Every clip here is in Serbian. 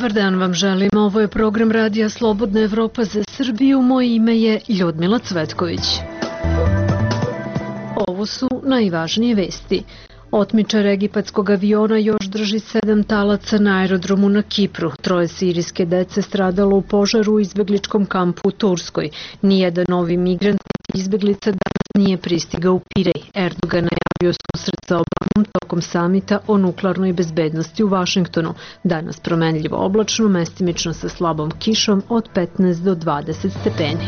Dobar dan vam želim. Ovo je program Radija Slobodna Evropa za Srbiju. Moje ime je Ljudmila Cvetković. Ovo su najvažnije vesti. Otmičar egipatskog aviona još drži 7 talaca na aerodromu na Kipru. 3 sirijske dece stradalo u požaru u izbegličkom kampu u Turskoj. Nijedan novi migrant niti izbeglica danas nije pristigao u Pirej. Erdogan najavio susret sa Obamom tokom samita o nuklearnoj bezbednosti u Vašingtonu. Danas promenljivo oblačno, mestimično sa slabom kišom od 15 do 20 stepeni.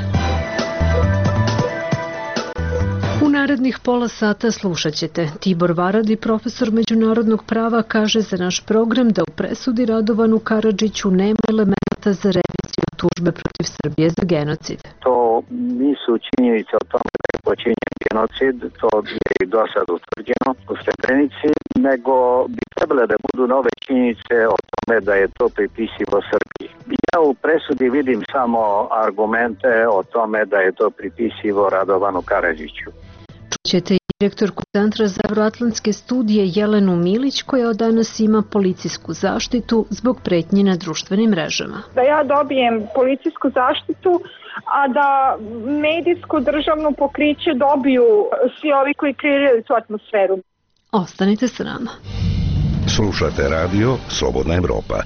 U narednih pola sata slušat ćete. Tibor Varadi, profesor međunarodnog prava, kaže za naš program da u presudi Radovanu Karadžiću nema elementa za reviziju tužbe protiv Srbije za genocid. To nisu činjenice o tome da je počinjen genocid, to je i do sad utvrđeno u Srebrenici, nego bi trebale da budu nove činjenice o tome da je to pripisivo Srbiji. Ja u presudi vidim samo argumente o tome da je to pripisivo Radovanu Karadžiću. Čućete i direktorku Centra za evroatlantske studije Jelenu Milić, koja od danas ima policijsku zaštitu zbog pretnji na društvenim mrežama. Da ja dobijem policijsku zaštitu, a da medijsku državnu pokriće dobiju svi ovi koji kreiraju tu atmosferu. Ostanite sa nama. Slušate radio Slobodna Evropa.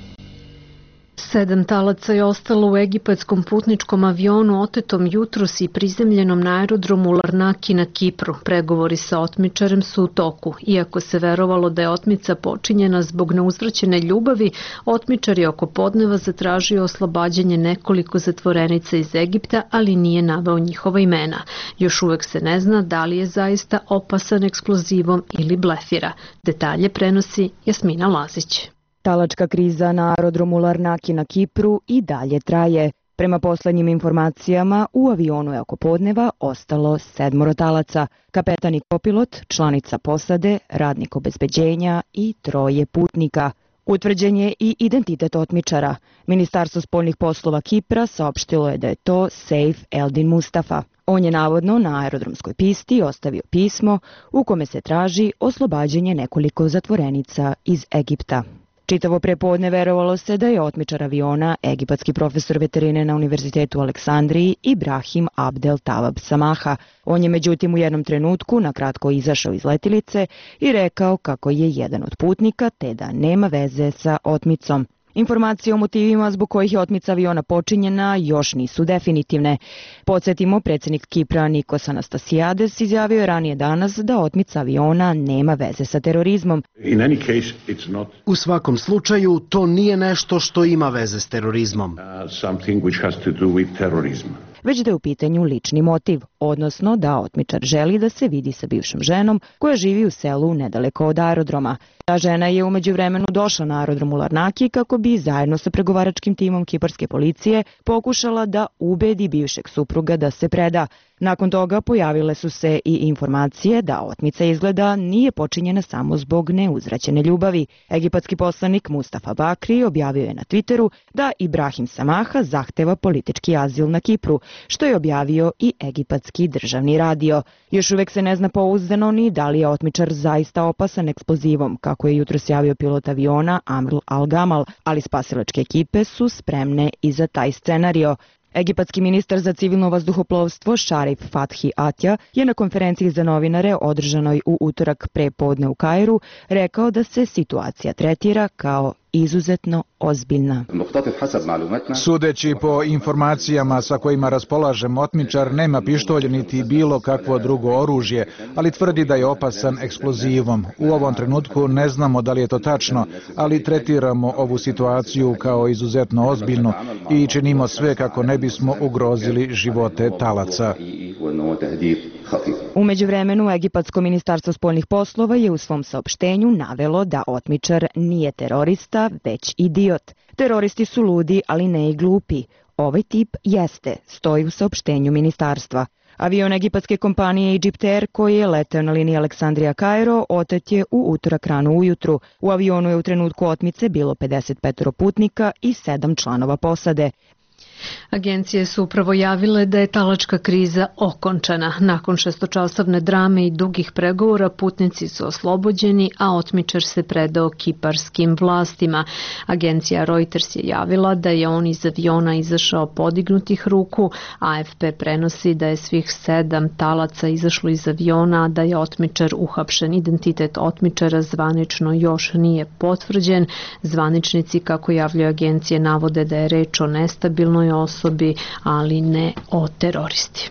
7 talaca je ostalo u egipatskom putničkom avionu otetom jutros i prizemljenom na aerodromu Larnaki na Kipru. Pregovori sa otmičarem su u toku. Iako se verovalo da je otmica počinjena zbog neuzvraćene ljubavi, otmičar je oko podneva zatražio oslobađanje nekoliko zatvorenica iz Egipta, ali nije naveo njihova imena. Još uvek se ne zna da li je zaista opasan eksplozivom ili blefira. Detalje prenosi Jasmina Lazić. Talačka kriza na aerodromu Larnaki na Kipru i dalje traje. Prema poslednjim informacijama, u avionu je oko podneva ostalo 7 talaca, kapetan i kopilot, članica posade, radnik obezbeđenja i 3 putnika. Utvrđen je i identitet otmičara. Ministarstvo spoljnih poslova Kipra saopštilo je da je to Seif Eldin Mustafa. On je navodno na aerodromskoj pisti ostavio pismo u kome se traži oslobađanje nekoliko zatvorenica iz Egipta. Čitavo prepodne verovalo se da je otmičar aviona egipatski profesor veterine na Univerzitetu u Aleksandriji Ibrahim Abdel Tawab Samaha. On je međutim u jednom trenutku nakratko izašao iz letilice i rekao kako je jedan od putnika te da nema veze sa otmicom. Informacije o motivima zbog kojih je otmica aviona počinjena još nisu definitivne. Podsjetimo, predsjednik Kipra Nikos Anastasiades izjavio je ranije danas da otmica aviona nema veze sa terorizmom. U svakom slučaju, to nije nešto što ima veze s terorizmom. Već da je u pitanju lični motiv, odnosno da otmičar želi da se vidi sa bivšom ženom koja živi u selu nedaleko od aerodroma. Ta žena je u međuvremenu došla na aerodrom u Larnaki kako bi zajedno sa pregovaračkim timom kiparske policije pokušala da ubedi bivšeg supruga da se preda. Nakon toga pojavile su se i informacije da otmica izgleda nije počinjena samo zbog neuzvraćene ljubavi. Egipatski poslanik Mustafa Bakri objavio je na Twitteru da Ibrahim Samaha zahteva politički azil na Kipru, što je objavio i egipatski državni radio. Još uvek se ne zna pouzdano ni da li je otmičar zaista opasan eksplozivom, kako je jutros javio pilot aviona Amr Al-Gamal, ali spasilačke ekipe su spremne i za taj scenario. Egipatski ministar za civilno vazduhoplovstvo Šarif Fathi Atja je na konferenciji za novinare održanoj u utorak pre podne u Kairu rekao da se situacija tretira kao izuzetno ozbiljna. Sudeći po informacijama sa kojima raspolažem, otmičar nema pištolj niti bilo kakvo drugo oružje, ali tvrdi da je opasan eksplozivom. U ovom trenutku ne znamo da li je to tačno, ali tretiramo ovu situaciju kao izuzetno ozbiljnu i činimo sve kako ne bismo ugrozili živote talaca. U međuvremenu, Egipatsko ministarstvo spoljnih poslova je u svom saopštenju navelo da otmičar nije terorista, već idiot. Teroristi su ludi, ali ne i glupi. Ovaj tip jeste, stoji u saopštenju ministarstva. Avion egipatske kompanije Egypt Air, koji je leteo na liniji Aleksandrija-Kairo, otet je u utorak rano ujutru. U avionu je u trenutku otmice bilo 55 putnika i 7 članova posade. Agencije su upravo javile da je talačka kriza okončana. Nakon šestočasovne drame i dugih pregovora putnici su oslobođeni, a otmičar se predao kiparskim vlastima. Agencija Reuters je javila da je on iz aviona izašao podignutih ruku. AFP prenosi da je svih 7 talaca izašlo iz aviona, a da je otmičar uhapšen. Identitet otmičara zvanično još nije potvrđen. Zvaničnici, kako javljaju agencije, navode da je reč o nestabilnoj osobi, ali ne o teroristi.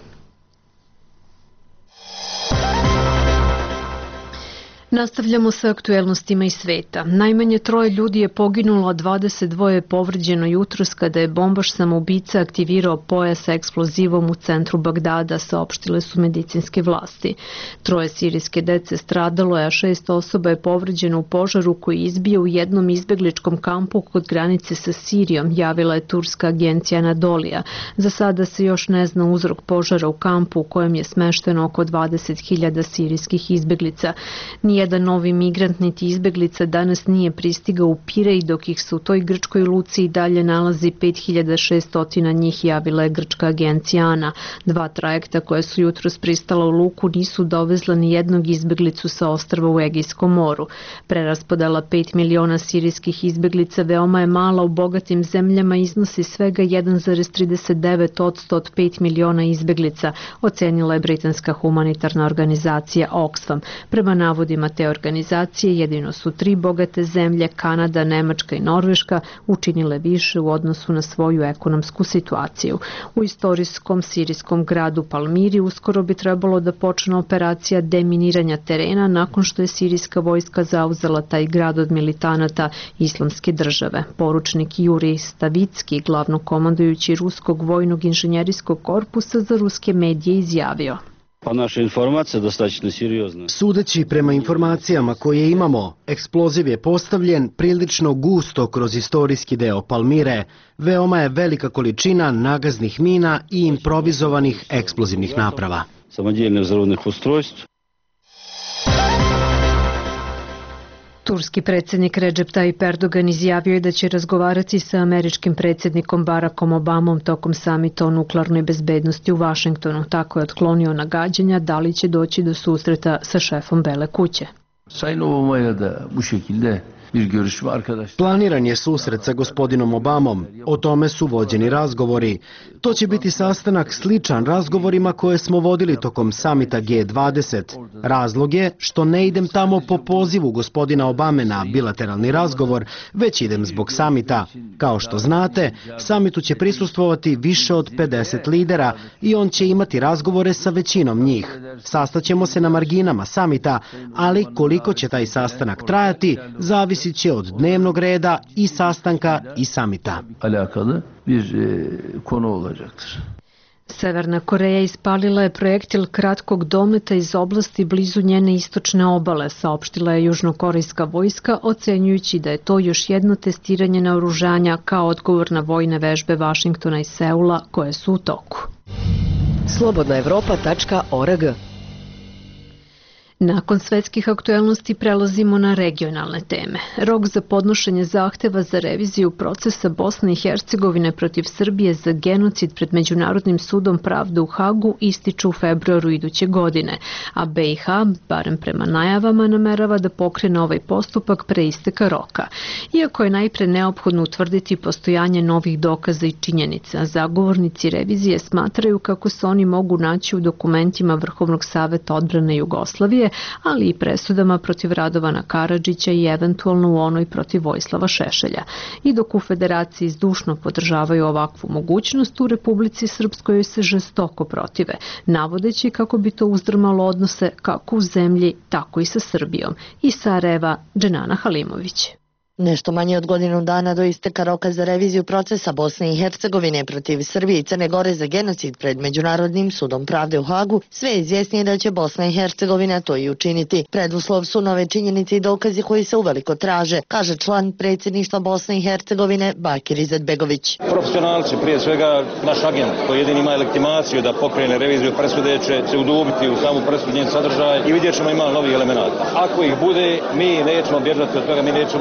Nastavljamo sa aktuelnostima iz sveta. Najmanje 3 ljudi je poginulo, a 22 je povređeno jutros kada je bombaš samoubica aktivirao pojas sa eksplozivom u centru Bagdada, saopštile su medicinske vlasti. 3 sirijske dece stradalo je, a 6 osoba je povređeno u požaru koji izbio u jednom izbegličkom kampu kod granice sa Sirijom, javila je turska agencija Anadolija. Za sada se još ne zna uzrok požara u kampu u kojem je smešteno oko 20.000 sirijskih izbeglica. Nijedan novi migrant niti izbeglica danas nije pristigao u Pirej, dok ih se u toj grčkoj luci i dalje nalazi 5600 njih, javila je grčka agencija ANA. 2 trajekta koja su jutros pristala u luku nisu dovezla ni jednog izbeglicu sa ostrva u Egejskom moru. Preraspodela 5 miliona sirijskih izbeglica veoma je mala u bogatim zemljama, iznosi svega 1,39% od 5 miliona izbeglica, ocenila je britanska humanitarna organizacija Oxfam. Prema navodima te organizacije, jedino su 3 bogate zemlje, Kanada, Nemačka i Norveška, učinile više u odnosu na svoju ekonomsku situaciju. U istorijskom sirijskom gradu Palmiri uskoro bi trebalo da počne operacija deminiranja terena nakon što je sirijska vojska zauzela taj grad od militanata Islamske države. Poručnik Jurij Stavicki, glavnokomandujući ruskog vojnog inženjerijskog korpusa, za ruske medije izjavio: Naša informacija dostatno seriozna. Sudeći prema informacijama koje imamo, eksploziv je postavljen prilično gusto kroz istorijski deo Palmire. Veoma je velika količina nagaznih mina i improvizovanih eksplozivnih naprava. Samodjelnih vzrovnih ustrojstv. Turski predsjednik Recep Tayyip Erdogan izjavio je da će razgovarati sa američkim predsjednikom Barackom Obamom tokom samita o nuklearnoj bezbednosti u Vašingtonu. Tako je otklonio nagađanja da li će doći do susreta sa šefom Bele kuće. Planiran je susret sa gospodinom Obamom. O tome su vođeni razgovori. To će biti sastanak sličan razgovorima koje smo vodili tokom samita G20. Razlog je što ne idem tamo po pozivu gospodina Obame na bilateralni razgovor, već idem zbog samita. Kao što znate, samitu će prisustvovati više od 50 lidera i on će imati razgovore sa većinom njih. Sastaćemo se na marginama samita, ali koliko će taj sastanak trajati, zavisi će od dnevnog reda i sastanka i samita. Severna Koreja ispalila je projektil kratkog dometa iz oblasti blizu njene istočne obale, saopštila je južnokorejska vojska, ocenjujući da je to još jedno testiranje naoružanja kao odgovor na vojne vežbe Vašingtona i Seula koje su u toku. Slobodnaevropa.org. Nakon svetskih aktuelnosti prelazimo na regionalne teme. Rok za podnošenje zahteva za reviziju procesa Bosne i Hercegovine protiv Srbije za genocid pred Međunarodnim sudom pravde u Hagu ističu u februaru iduće godine, a BiH, barem prema najavama, namerava da pokrene ovaj postupak pre isteka roka. Iako je najpre neophodno utvrditi postojanje novih dokaza i činjenica, zagovornici revizije smatraju kako se oni mogu naći u dokumentima Vrhovnog saveta odbrane Jugoslavije, ali i presudama protiv Radovana Karadžića i eventualno u onoj protiv Vojislava Šešelja. I dok u Federaciji zdušno podržavaju ovakvu mogućnost, u Republici Srpskoj se žestoko protive, navodeći kako bi to uzdrmalo odnose kako u zemlji, tako i sa Srbijom. Iz Sarajeva, Dženana Halimović. Nešto manje od godinu dana do isteka roka za reviziju procesa Bosne i Hercegovine protiv Srbije i Crne Gore za genocid pred Međunarodnim sudom pravde u Hagu, sve je izvjesnije da će Bosna i Hercegovina to i učiniti. Preduslov su nove činjenice i dokazi koji se uveliko traže, kaže član predsjedništva Bosne i Hercegovine Bakir Izetbegović. Profesionalci, prije svega naš agent koji jedini ima legitimaciju da pokrene reviziju presude, će se udubiti u samu presudu, njen sadržaj i vidjet ćemo ima novi elemenata. Ako ih bude, mi nećemo bježati od toga, mi nećemo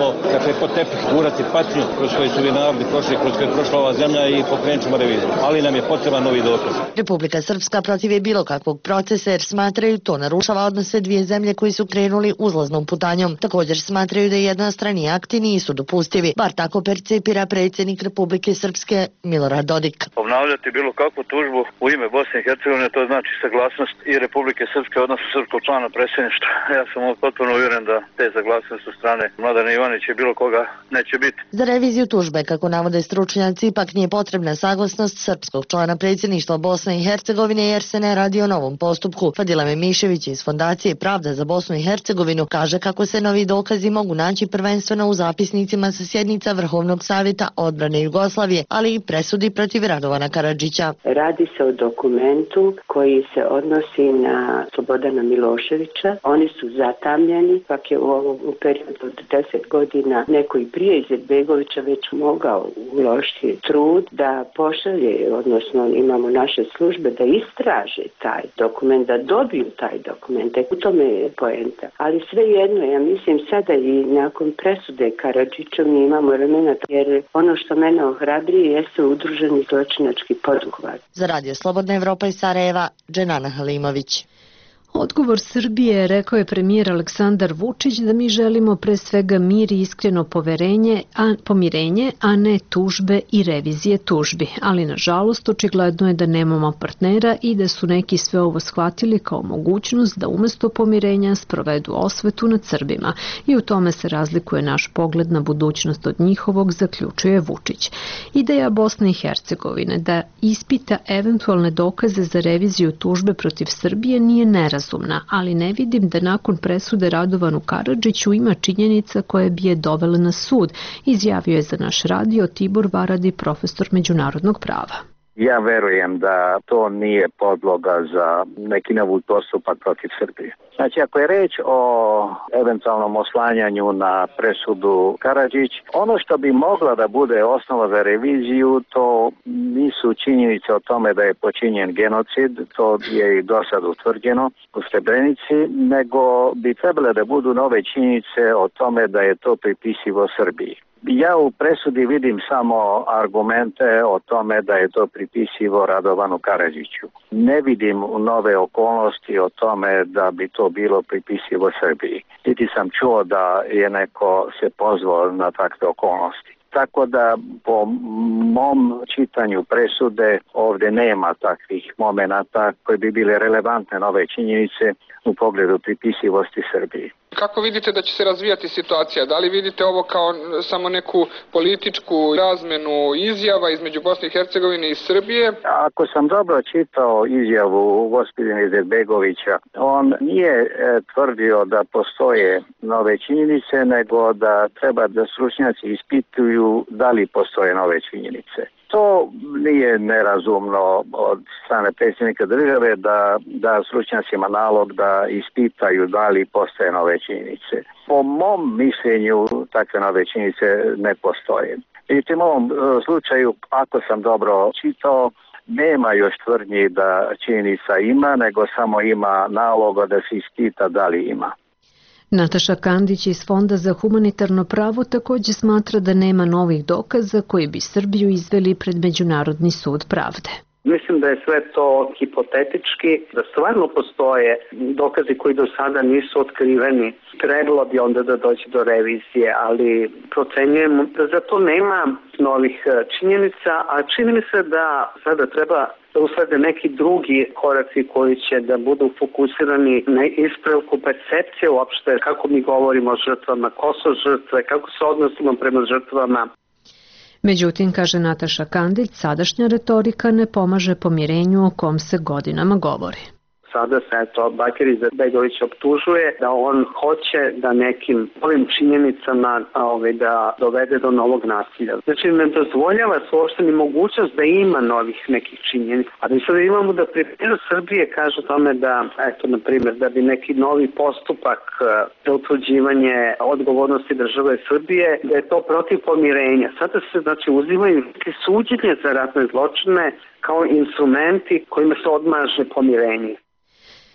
dakle, pod tepih gurati patnju kroz koju su narodi prošli, kroz koju je prošla ova zemlja i pokrenut ćemo reviziju. Ali nam je potreban novi dokaz. Republika Srpska protiv je bilo kakvog procesa jer smatraju to narušava odnose dvije zemlje koji su krenuli uzlaznom putanjom. Također smatraju da jednostrani akti nisu dopustivi, bar tako percepira predsjednik Republike Srpske Milorad Dodik. Obnavljati bilo kakvu tužbu u ime Bosne i Hercegovine, to znači saglasnost i Republike Srpske, odnosno srpskog člana predsjedništva. Ja sam potpuno uvjeren da te saglasnosti od strane Mladena Ivanića i bilo koga neće biti. Za reviziju tužbe, kako navode stručnjaci, ipak nije potrebna saglasnost srpskog člana predsjedništva Bosne i Hercegovine jer se ne radi o novom postupku. Fadila Memišević iz Fondacije Pravda za Bosnu i Hercegovinu kaže kako se novi dokazi mogu naći prvenstveno u zapisnicima sa sjednica Vrhovnog savjeta odbrane Jugoslavije, ali i presudi protiv Radovana Karadžića. Radi se o dokumentu koji se odnosi na Slobodana Miloševića. Oni su zatamljeni, pak je u ovom periodu od 10 godina neko i prije Izetbegovića već mogao uložiti trud da pošalje, odnosno imamo naše službe da istraže taj dokument, da dobiju taj dokument. U tome je poenta. Ali svejedno, ja mislim sada i nakon presude Karadžićom mi imamo elemenata, jer ono što mene ohrabrije jeste udruženi zločinački poduhvat. Za Radio Slobodna Evropa iz Sarajeva, Dženana Halimović. Odgovor Srbije, rekao je premijer Aleksandar Vučić, da mi želimo pre svega mir i iskreno pomirenje, a ne tužbe i revizije tužbi. Ali nažalost očigledno je da nemamo partnera i da su neki sve ovo shvatili kao mogućnost da umesto pomirenja sprovedu osvetu nad Srbima. I u tome se razlikuje naš pogled na budućnost od njihovog, zaključuje Vučić. Ideja Bosne i Hercegovine da ispita eventualne dokaze za reviziju tužbe protiv Srbije nije nerazumna, ali ne vidim da nakon presude Radovanu Karadžiću ima činjenica koje bi je dovele na sud, izjavio je za naš radio Tibor Varadi, profesor međunarodnog prava. Ja verujem da to nije podloga za neki novi postupak protiv Srbije. Znači, ako je reč o eventualnom oslanjanju na presudu Karadžić, ono što bi mogla da bude osnova za reviziju, to nisu činjenice o tome da je počinjen genocid, to je i do sad utvrđeno u Srebrenici, nego bi trebale da budu nove činjenice o tome da je to pripisivo Srbiji. Ja u presudi vidim samo argumente o tome da je to pripisivo Radovanu Karadžiću. Ne vidim nove okolnosti o tome da bi to bilo pripisivo Srbiji. Niti sam čuo da je neko se pozvao na takve okolnosti. Tako da po mom čitanju presude ovdje nema takvih momenata koji bi bile relevantne nove činjenice u pogledu pripisivosti Srbiji. Kako vidite da će se razvijati situacija? Da li vidite ovo kao samo neku političku razmenu izjava između Bosne i Hercegovine i Srbije? Ako sam dobro čitao izjavu gospodina Izetbegovića, on nije tvrdio da postoje nove činjenice, nego da treba da stručnjaci ispituju da li postoje nove činjenice. To nije nerazumno od strane predsjednika države da stručnjacima nalog da ispitaju da li postoje nove činjenice. Po mom mišljenju takve nove činjenice ne postoje. I u ovom slučaju, ako sam dobro čitao, nema još tvrdnji da činjenica ima, nego samo ima naloga da se ispita da li ima. Nataša Kandić iz Fonda za humanitarno pravo također smatra da nema novih dokaza koji bi Srbiju izveli pred Međunarodni sud pravde. Mislim da je sve to hipotetički, da stvarno postoje dokazi koji do sada nisu otkriveni. Trebalo bi onda da dođe do revizije, ali procenjujemo da za to nema novih činjenica, a čini mi se da sada treba da uslede neki drugi koraci koji će da budu fokusirani na ispravku percepcije uopšte, kako mi govorimo o žrtvama, ko su žrtve, kako se odnosimo prema žrtvama. Međutim, kaže Nataša Kandić, sadašnja retorika ne pomaže pomirenju o kom se godinama govori. Sada se Bakir Izetbegović optužuje da on hoće da nekim ovim činjenicama da dovede do novog nasilja. Znači ne dozvoljava se uopšte ni mogućnost da ima novih nekih činjenica. A mi sada imamo da premijer Srbije kaže tome da, na primjer, da bi neki novi postupak za utvrđivanje odgovornosti države Srbije, da je to protiv pomirenja. Sada se uzimaju neke suđenje za ratne zločine kao instrumenti kojima se odmaže pomirenje.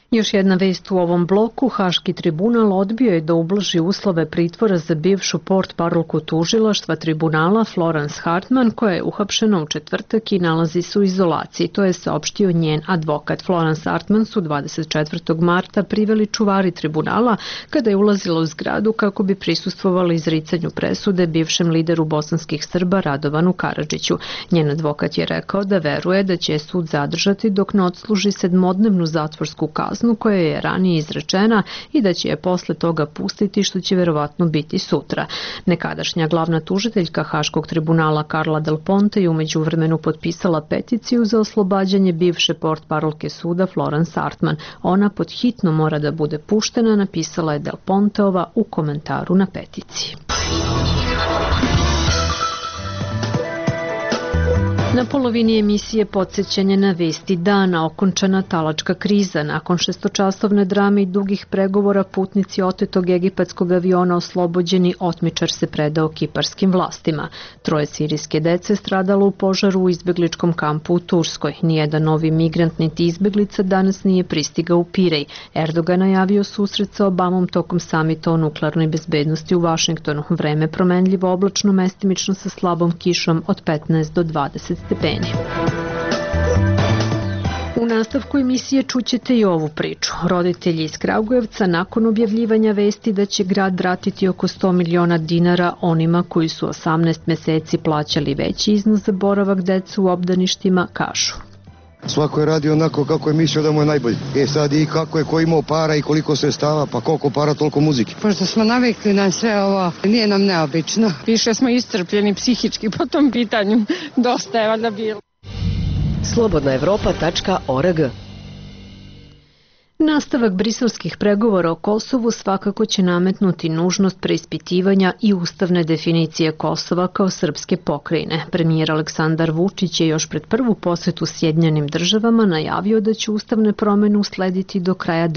Još jedna vest u ovom bloku, Haški tribunal odbio je da ublaži uslove pritvora za bivšu portparolku tužilaštva tribunala Florence Hartman, koja je uhapšena u četvrtak i nalazi se u izolaciji. To je saopštio njen advokat. Florence Hartman su 24. marta priveli čuvari tribunala kada je ulazila u zgradu kako bi prisustvovali izricanju presude bivšem lideru bosanskih Srba Radovanu Karadžiću. Njen advokat je rekao da veruje da će sud zadržati dok ne odsluži 7-dnevnu zatvorsku kaznu koja je ranije izrečena i da će je posle toga pustiti, što će verovatno biti sutra. Nekadašnja glavna tužiteljka Haškog tribunala Carla Del Ponte je umeđu vremenu potpisala peticiju za oslobađanje bivše portparolke suda Florence Hartman. Ona pod hitno mora da bude puštena, napisala je Del Ponteova u komentaru na peticiji. Na polovini emisije podsjećanje na vesti dana, okončana talačka kriza. Nakon 6-časovne drame i dugih pregovora, putnici otetog egipatskog aviona oslobođeni, otmičar se predao kiparskim vlastima. 3 sirijske dece stradalo u požaru u izbegličkom kampu u Turskoj. Nijedan novi migrant niti izbeglica danas nije pristigao u Pirej. Erdogan najavio susret sa Obamom tokom samita o nuklearnoj bezbednosti u Vašingtonu. Vreme promenljivo, oblačno, mestimično sa slabom kišom od 15 do 20 stepeni. U nastavku emisije čućete i ovu priču. Roditelji iz Kragujevca nakon objavljivanja vesti da će grad vratiti oko 100 miliona dinara onima koji su 18 meseci plaćali veći iznos za boravak dece u obdaništima, kažu. Svako je radio onako kako je mislio da mu je najbolje. Sad i kako je ko imao para i koliko sredstava, pa koliko para, toliko muzike. Pošto smo navikli na sve ovo, nije nam neobično. Više smo iscrpljeni psihički po tom pitanju. Dosta je valjda bilo. slobodnaevropa.org. Nastavak briselskih pregovora o Kosovu svakako će nametnuti nužnost preispitivanja i ustavne definicije Kosova kao srpske pokrajine. Premijer Aleksandar Vučić je još pred prvu posetu Sjedinjenim državama najavio da će ustavne promene uslediti do kraja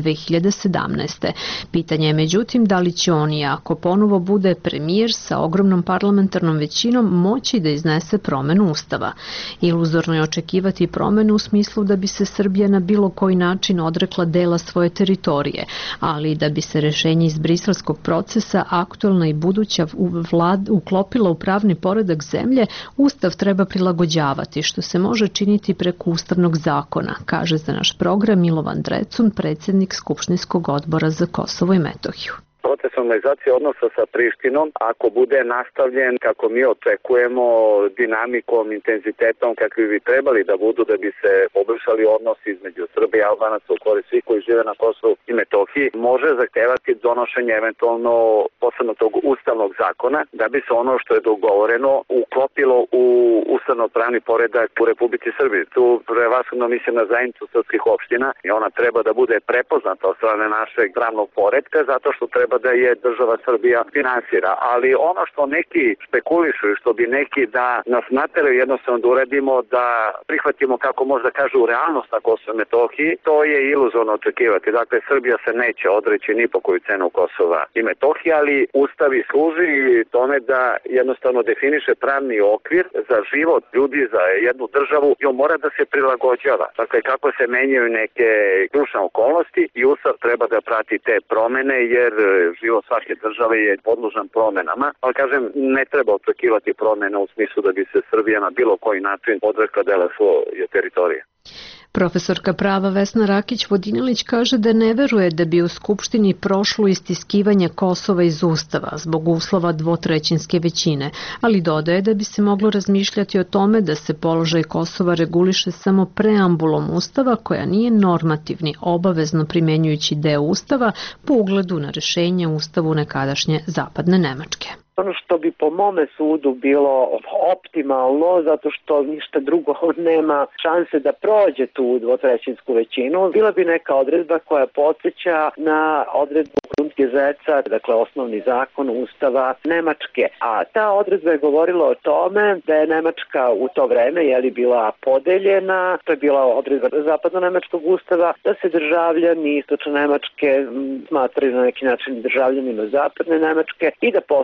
2017. Pitanje je međutim da li će on, i ako ponovo bude premijer sa ogromnom parlamentarnom većinom, moći da iznese promenu ustava. Iluzorno je očekivati promenu u smislu da bi se Srbija na bilo koji način odrekla dela svoje teritorije, ali da bi se rešenje iz briselskog procesa, aktuelna i buduća vlada uklopila u pravni poredak zemlje, ustav treba prilagođavati, što se može činiti preko ustavnog zakona, kaže za naš program Milovan Drecun, predsjednik Skupštinskog odbora za Kosovo i Metohiju. Proces normalizacije odnosa sa Prištinom, ako bude nastavljen kako mi očekujemo, dinamikom, intenzitetom kakvi bi trebali da budu da bi se poboljšali odnosi između Srba i Albanaca u korist svih koji žive na Kosovu i Metohiji, može zahtevati donošenje eventualno posebno tog ustavnog zakona da bi se ono što je dogovoreno uklopilo u ustavno-pravni poredak u Republici Srbiji. Tu prevashodno mislim na zajednicu srpskih opština i ona treba da bude prepoznata od strane našeg pravnog poredka zato što treba da je država Srbija finansira, ali ono što neki špekulišu i što bi neki da nas nateraju jednostavno da uradimo, da prihvatimo, kako možda kažu, realnost na Kosovo i Metohiji, to je iluzorno očekivati. Dakle, Srbija se neće odreći ni po koju cenu Kosova i Metohije, ali Ustav i služi tome da jednostavno definiše pravni okvir za život ljudi, za jednu državu i on mora da se prilagođava. Dakle, kako se menjaju neke ključne okolnosti i Ustav treba da prati te promene, jer život svake države je podložan promenama, ali kažem, ne treba očekivati promjena u smislu da bi se Srbija na bilo koji način odrekla dela svoje teritorije. Profesorka prava Vesna Rakić-Vodinelić kaže da ne veruje da bi u Skupštini prošlo istiskivanje Kosova iz Ustava zbog uslova dvotrećinske većine, ali dodaje da bi se moglo razmišljati o tome da se položaj Kosova reguliše samo preambulom Ustava, koja nije normativni, obavezno primenjujući deo Ustava po ugledu na rešenje u Ustavu nekadašnje zapadne Nemačke. Ono što bi po mome sudu bilo optimalno, zato što ništa drugo nema šanse da prođe tu dvotrećinsku većinu, bila bi neka odredba koja podsjeća na odredbu Grundgesetza, dakle osnovni zakon Ustava Nemačke. A ta odredba je govorila o tome da je Nemačka u to vreme bila podeljena, to je bila odredba zapadno-nemačkog Ustava, da se državljani istočno Nemačke smatraju na neki način državljanima zapadne Nemačke i da postoje neke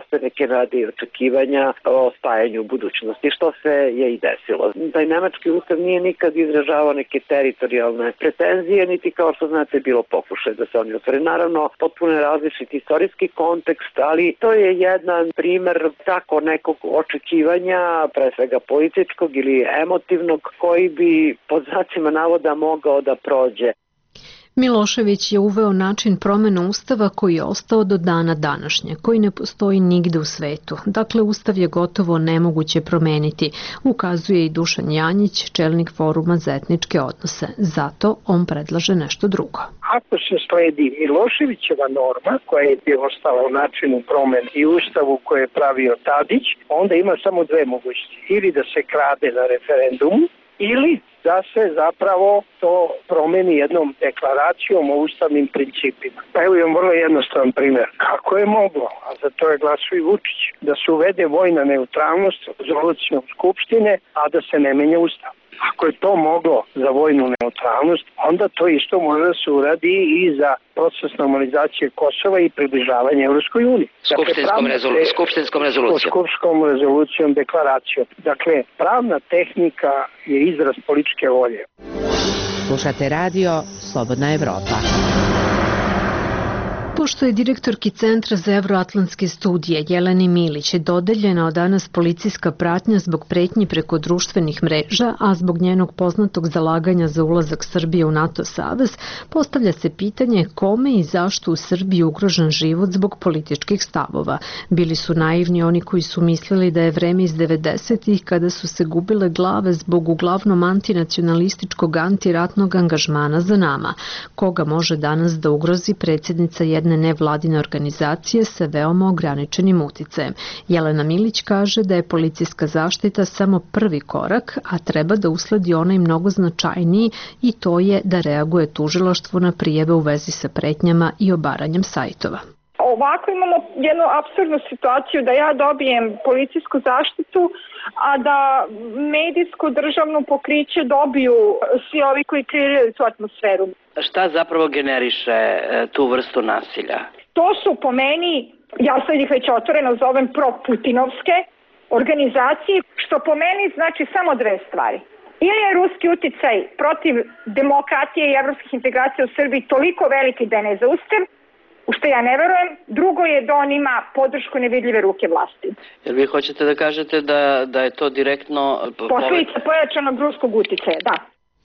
radi očekivanja o spajanju u budućnosti, što se je i desilo. Taj nemački ustav nije nikad izražavao neke teritorijalne pretenzije, niti kao što znate bilo pokušaj da se oni otvore. Naravno, potpuno je različit istorijski kontekst, ali to je jedan primer tako nekog očekivanja, pre svega političkog ili emotivnog, koji bi pod znacima navoda mogao da prođe. Milošević je uveo način promene ustava koji je ostao do dana današnje, koji ne postoji nigde u svetu. Dakle, ustav je gotovo nemoguće promeniti, ukazuje i Dušan Janjić, čelnik Foruma za etničke odnose. Zato on predlaže nešto drugo. Ako se sledi Miloševićeva norma, koja je ostala u načinu promene i ustavu koje je pravio Tadić, onda ima samo dve mogućnosti. Ili da se krade na referendumu, ili da se zapravo to promeni jednom deklaracijom o ustavnim principima. Pa evo imam vrlo jednostavan primjer. Kako je moglo, a za to je glasao i Vučić, da se uvede vojna neutralnost rezolucijom Skupštine, a da se ne menja ustav? Ako je to moglo za vojnu neutralnost, onda to isto može da se uradi i za proces normalizacije Kosova i približavanje Evropskoj uniji. Skupštinskom rezolucijom. Skupštinskom rezolucijom, deklaracijom. Dakle, pravna tehnika je izraz političke volje. Slušate radio Slobodna Evropa. Pošto je direktorki Centra za evroatlantske studije Jeleni Milić dodeljena od danas policijska pratnja zbog pretnji preko društvenih mreža, a zbog njenog poznatog zalaganja za ulazak Srbije u NATO savez, postavlja se pitanje kome i zašto u Srbiji ugrožen život zbog političkih stavova. Bili su naivni oni koji su mislili da je vreme iz 90-ih kada su se gubile glave zbog uglavnom antinacionalističkog antiratnog angažmana za nama. Koga može danas da ugrozi predsjednica jedne nevladine organizacije sa veoma ograničenim uticajem. Jelena Milić kaže da je policijska zaštita samo prvi korak, a treba da usledi onaj mnogo značajniji i to je da reaguje tužilaštvo na prijave u vezi sa pretnjama i obaranjem sajtova. Ovako imamo jednu apsurdnu situaciju da ja dobijem policijsku zaštitu, a da medijsko državno pokriće dobiju svi ovi koji kreiraju tu atmosferu. Šta zapravo generiše tu vrstu nasilja? To su po meni, ja sad ih već otvoreno zovem pro-putinovske organizacije, što po meni znači samo dve stvari. Ili je ruski uticaj protiv demokratije i evropskih integracija u Srbiji toliko veliki da je nezaustav, u što ja ne verujem. Drugo je da on ima podršku nevidljive ruke vlasti. Jer vi hoćete da kažete da je to direktno... Posledica pojačanog ruskog uticaja, da.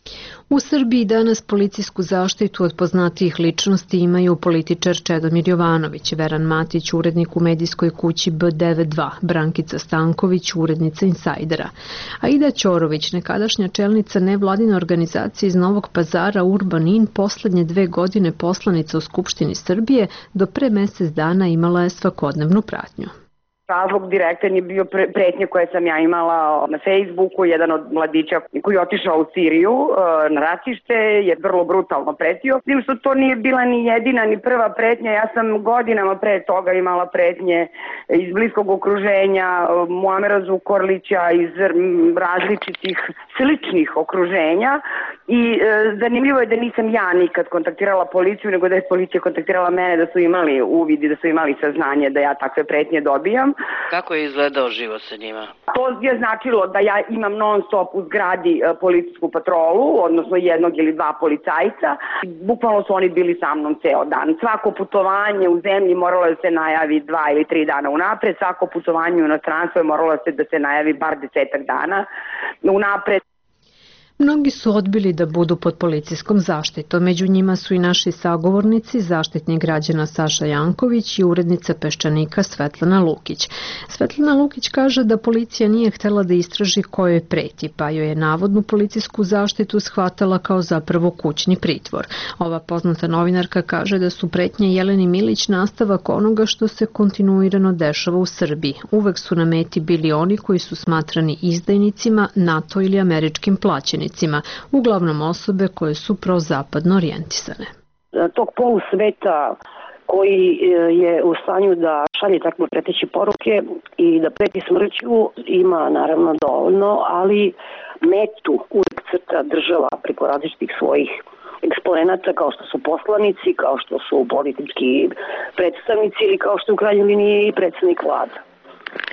U Srbiji danas policijsku zaštitu od poznatijih ličnosti imaju političar Čedomir Jovanović, Veran Matić, urednik u medijskoj kući B92, Brankica Stanković, urednica Insajdera. Aida Ćorović, nekadašnja čelnica nevladine organizacije iz Novog Pazara Urban In, poslednje 2 godine poslanica u Skupštini Srbije, do pre mesec dana imala je svakodnevnu pratnju. Razlog direktan je bio pretnje koje sam ja imala na Facebooku. Jedan od mladića koji je otišao u Siriju na ratište je vrlo brutalno pretio. Tim što to nije bila ni jedina ni prva pretnja. Ja sam godinama pre toga imala pretnje iz bliskog okruženja, Muamera Zukorlića, iz različitih sličnih okruženja. I zanimljivo je da nisam ja nikad kontaktirala policiju, nego da je policija kontaktirala mene, da su imali uvid i da su imali saznanje da ja takve pretnje dobijam. Kako je izgledao život sa njima? To je značilo da ja imam non stop u zgradi policijsku patrolu, odnosno jednog ili dva policajca. Bukvalno su oni bili sa mnom ceo dan. Svako putovanje u zemlji moralo da se najavi 2 ili 3 dana unapred, svako putovanje u inostranstvo je moralo da se najavi bar 10 dana unapred. Mnogi su odbili da budu pod policijskom zaštitom, među njima su i naši sagovornici, zaštitnik građana Saša Janković i urednica Peščanika Svetlana Lukić. Svetlana Lukić kaže da policija nije htela da istraži ko joj preti, pa joj je navodnu policijsku zaštitu shvatala kao zapravo kućni pritvor. Ova poznata novinarka kaže da su pretnje Jeleni Milić nastavak onoga što se kontinuirano dešava u Srbiji. Uvek su na meti bili oni koji su smatrani izdajnicima, NATO ili američkim plaćenicima, uglavnom osobe koje su prozapadno orijentisane. Tog polusveta koji je u stanju da šalje takve preteće poruke i da preti smrću ima naravno dovoljno, ali metu uvijek crta država preko različitih svojih eksponenata kao što su poslanici, kao što su politički predstavnici ili kao što u krajnjoj liniji i predsednik vlada.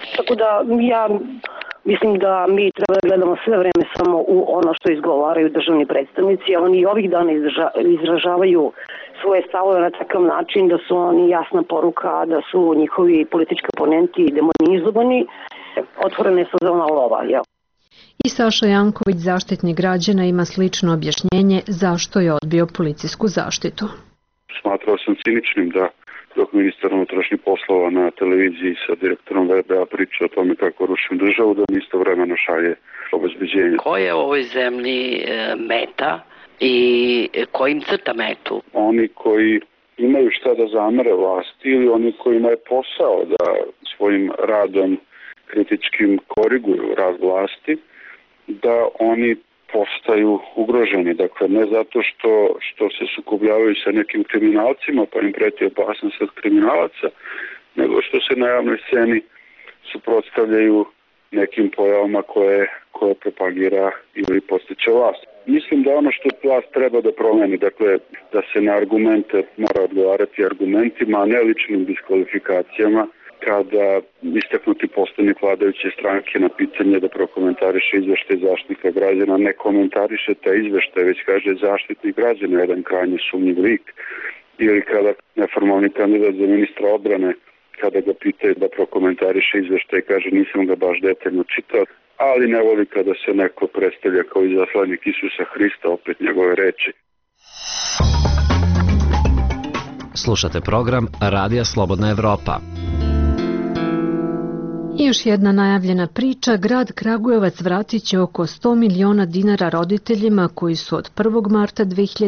Tako da ja mislim da mi treba da gledamo sve vreme samo u ono što izgovaraju državni predstavnici, a oni ovih dana izražavaju svoje stavove na takav način da su oni jasna poruka da su njihovi politički oponenti demonizovani, otvorene su za ona lova, jel? I Saša Janković, zaštitnik građana, ima slično objašnjenje zašto je odbio policijsku zaštitu. Smatrao sam ciničnim da dok ministar unutrašnjih poslova na televiziji sa direktorom VBA priča o tome kako rušim državu, da mi istovremeno šalje obezbeđenje. Ko je u ovoj zemlji meta i kojim crta metu? Oni koji imaju šta da zamere vlasti ili oni kojima je posao da svojim radom kritičkim koriguju rad vlasti, da oni postaju ugroženi. Dakle, ne zato što se sukobljavaju sa nekim kriminalcima, pa im preti opasnost od kriminalaca, nego što se na javnoj sceni suprotstavljaju nekim pojavama koje propagira ili postiče vlast. Mislim da ono što vlast treba da promeni, dakle, da se na argumente mora odgovarati argumentima, a ne ličnim diskvalifikacijama, kada istaknuti poslanik vladajuće stranke na pitanje da prokomentariše izveštaj Zaštitnika građana, ne komentariše taj izveštaj, već kaže Zaštitnik građana, jedan krajnje sumnjiv lik. Ili kada neformalni kandidat za ministra odbrane, kada ga pitaju da prokomentariše izveštaj, kaže nisam ga baš detaljno čitao, ali ne voli kada se neko predstavlja kao izaslanik Isusa Hrista, opet njegove reči. Slušate program Radija Slobodna Evropa. I još jedna najavljena priča, grad Kragujevac vratit će oko 100 miliona dinara roditeljima koji su od 1. marta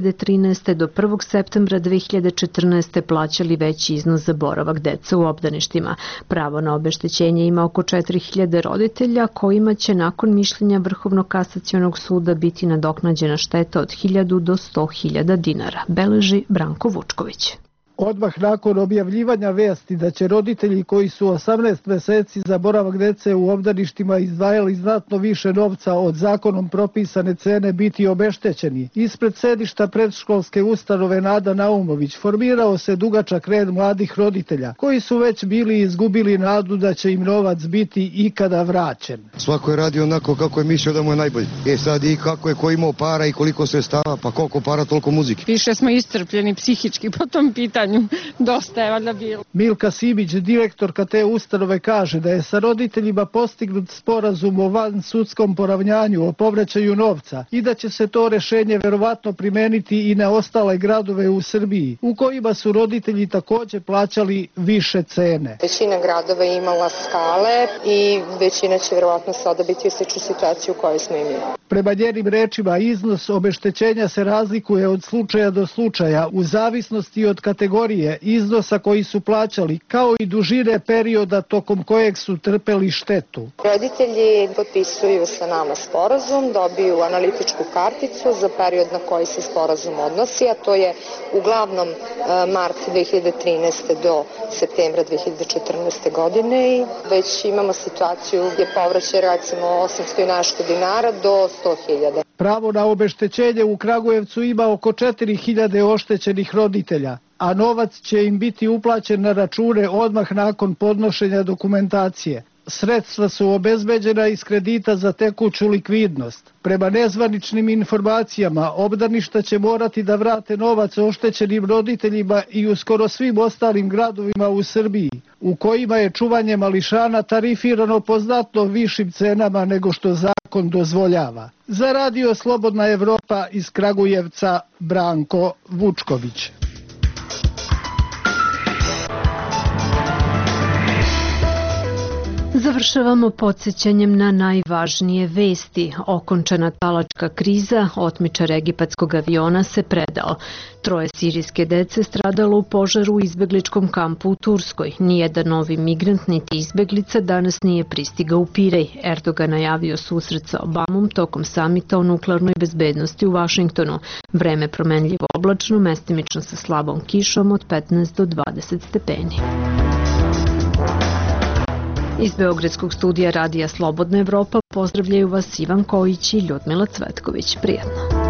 2013. do 1. septembra 2014. plaćali veći iznos za boravak dece u obdaništima. Pravo na obeštećenje ima oko 4000 roditelja kojima će nakon mišljenja Vrhovnog kasacionog suda biti nadoknađena šteta od 1000 do 100.000 dinara, beleži Branko Vučković. Odmah nakon objavljivanja vesti da će roditelji koji su 18 meseci za boravak dece u obdaništima izdvajali znatno više novca od zakonom propisane cene biti obeštećeni, ispred sedišta predškolske ustanove Nada Naumović formirao se dugačak red mladih roditelja koji su već bili izgubili nadu da će im novac biti ikada vraćen. Svako je radio onako kako je mislio da mu je najbolje. Sad i kako je ko imao para i koliko sredstava, pa koliko para toliko muzike. Više smo iscrpljeni psihički po tom pitanju. Dosta je valjda bilo. Milka Simić, direktorka te ustanove, kaže da je sa roditeljima postignut sporazum o vansudskom poravnjanju, o povraćaju novca i da će se to rešenje verovatno primeniti i na ostale gradove u Srbiji, u kojima su roditelji takođe plaćali više cene. Većina gradova je imala skale i većina će verovatno sada biti u sličnu situaciju u kojoj smo imali. Prema njenim rečima, iznos obeštećenja se razlikuje od slučaja do slučaja u zavisnosti od kategorije iznosa koji su plaćali, kao i dužine perioda tokom kojeg su trpeli štetu. Roditelji potpisuju sa nama sporazum, dobiju analitičku karticu za period na koji se sporazum odnosi, a to je uglavnom mart 2013. do septembra 2014. godine i već imamo situaciju gdje povraćaj recimo 800 i nešto dinara do 100.000. Pravo na obeštećenje u Kragujevcu ima oko 4000 oštećenih roditelja, a novac će im biti uplaćen na račune odmah nakon podnošenja dokumentacije. Sredstva su obezbeđena iz kredita za tekuću likvidnost. Prema nezvaničnim informacijama, obdaništa će morati da vrate novac oštećenim roditeljima i u skoro svim ostalim gradovima u Srbiji, u kojima je čuvanje mališana tarifirano po znatno višim cenama nego što zakon dozvoljava. Za Radio Slobodna Evropa iz Kragujevca, Branko Vučković. Završavamo podsjećanjem na najvažnije vesti. Okončana talačka kriza, otmičar egipatskog aviona se predao. 3 sirijske dece stradalo u požaru u izbegličkom kampu u Turskoj. Nijedan novi migrant niti izbeglica danas nije pristigao u Pirej. Erdogan najavio susret sa Obamom tokom samita o nuklearnoj bezbednosti u Vašingtonu. Vreme promenljivo oblačno, mestimično sa slabom kišom od 15 do 20 stepeni. Iz Beogradskog studija Radija Slobodna Evropa pozdravljaju vas Ivan Kojić i Ljudmila Cvetković. Prijatno.